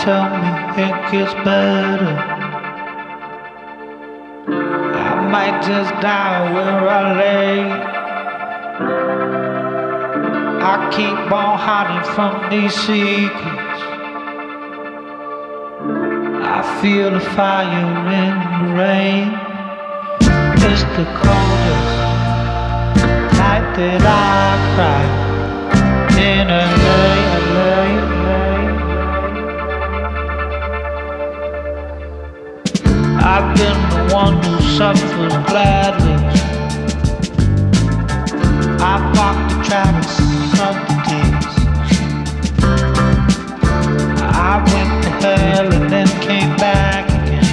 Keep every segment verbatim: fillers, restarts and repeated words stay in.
tell me it gets better. I might just die where I lay. I keep on hiding from these secrets. I feel the fire in the rain. It's the coldest night that I cry in a lay, a lay, a lay. I've been the one who suffers gladly. I've walked the travels of the days. I went to hell and then came back again.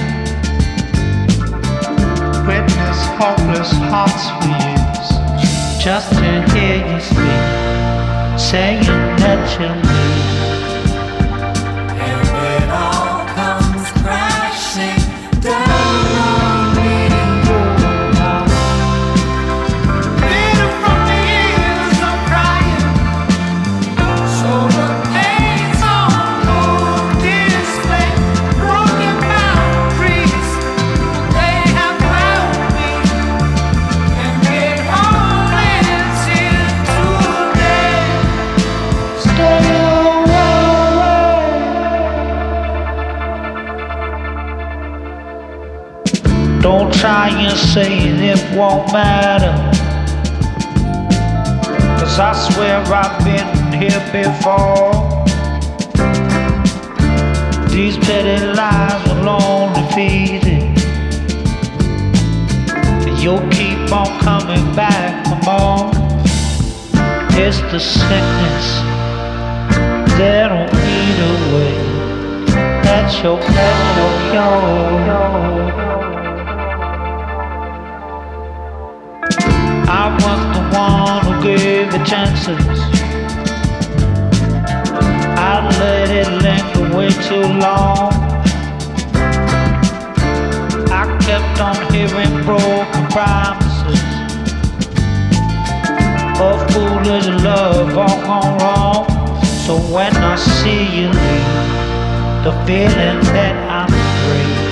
Witness hopeless hearts for years, just to hear you speak, saying that you leave. And it all comes crashing down on me. Bitter from the years of crying, so the pain's on full display. Broken boundaries, they have found me, and it all ends here today. Stay away. Don't try and say it won't matter, 'cause I swear I've been here before. These petty lies will only feed it. You'll keep on coming back for more. It's the sickness that don't eat away. That's your, that's your cure. I was the one who gave the chances. I let it linger way too long. I kept on hearing broken promises of foolish love all gone wrong. So when I see you leave, the feeling that I'm free.